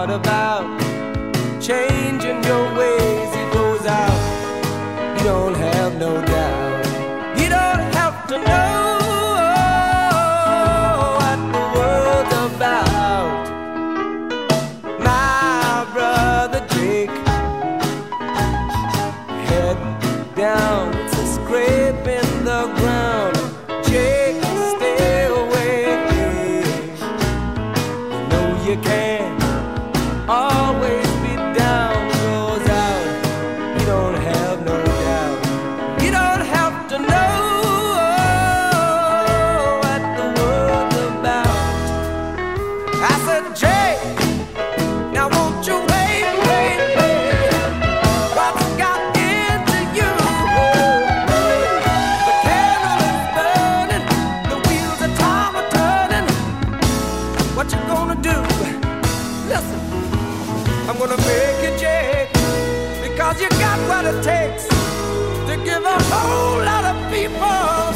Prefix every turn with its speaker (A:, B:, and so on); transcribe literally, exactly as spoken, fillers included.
A: thought about changing your ways. He goes out, you don't have no doubt. You don't have to know what the world's about. My brother Jake, head down, it's a scrape in the ground. Jake, stay away. You know you can't always be down. Goes out, you don't have no doubt. You don't have to know what the world's about. I said, Jake, now won't you wait, wait, wait? What's got into you? The candle is burning, the wheels of time are turning. What you gonna do? Listen, I'm gonna make you, Jake, because you got what it takes to give a whole lot of people